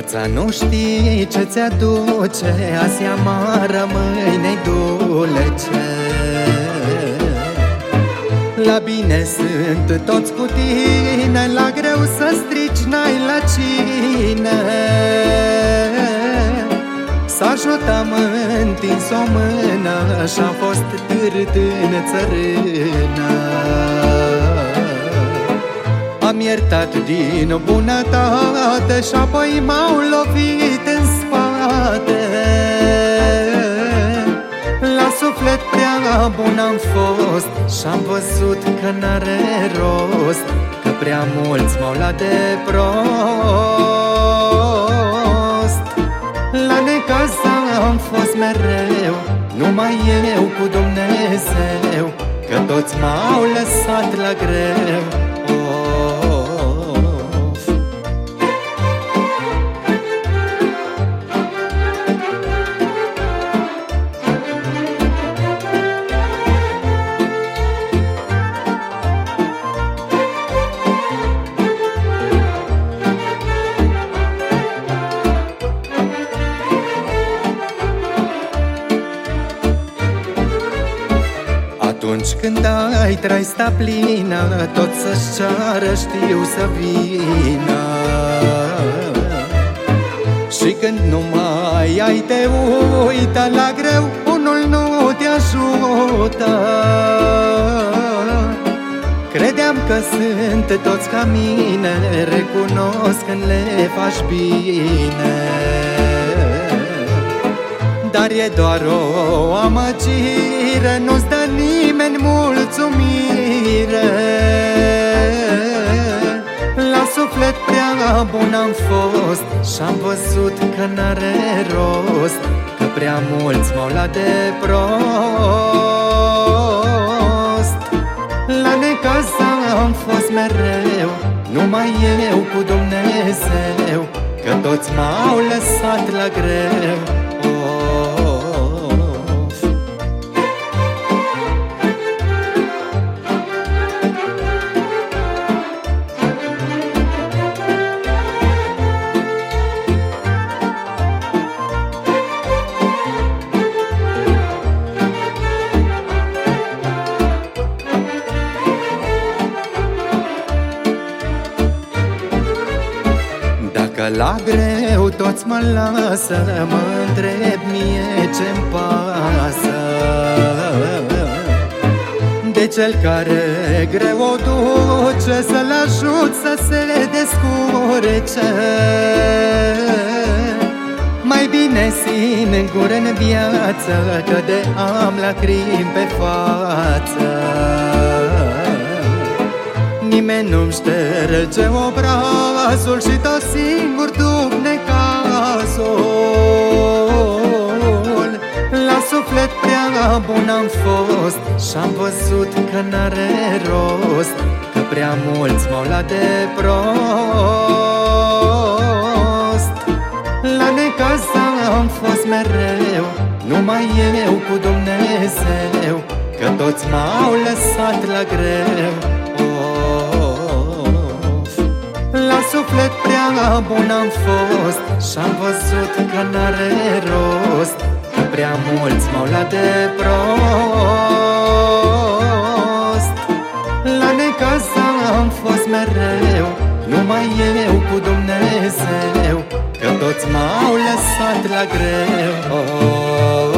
Viața nu știi ce ți-aduce, azi e amară, mâine-i dulce. La bine sunt toți cu tine, la greu să strici n-ai la cine. S-ajutam întins o mână și-am fost târât în țărână. Am iertat din bunătate și apoi m-au lovit în spate. La suflet prea bun am fost și-am văzut că n-are rost, că prea mulți m-au luat de prost. La necaz am fost mereu, numai eu cu Dumnezeu, că toți m-au lăsat la greu. Atunci când ai traista plină, tot să-și ceară știu să vină. Și când nu mai ai te uită, la greu unul nu te ajută. Credeam că sunt toți ca mine, recunosc când le faci bine. Dar e doar o amăgire, nu-ți dă nimeni mulțumire. La suflet prea bun am fost și-am văzut că n-are rost, că prea mulți m-au luat de prost. La necaz am fost mereu, numai eu cu Dumnezeu, că toți m-au lăsat la greu. Că la greu toți mă lasă, mă întreb mie ce-mi pasă de cel care greu o duce, să-l ajut să se descurce. Mai bine singur în viață, că de am lacrimi pe față. Nimeni nu-mi șterge obrazul și tot singur duc necazul. La suflet prea bun am fost și-am văzut că n-are rost, că prea mulți m-au luat de prost. La necaz am fost mereu, numai eu cu Dumnezeu, că toți m-au lăsat la greu. La suflet prea bun am fost și-am văzut că n-are rost, că prea mulți m-au luat de prost. La necaz am fost mereu, numai eu cu Dumnezeu, că toți m-au lăsat la greu.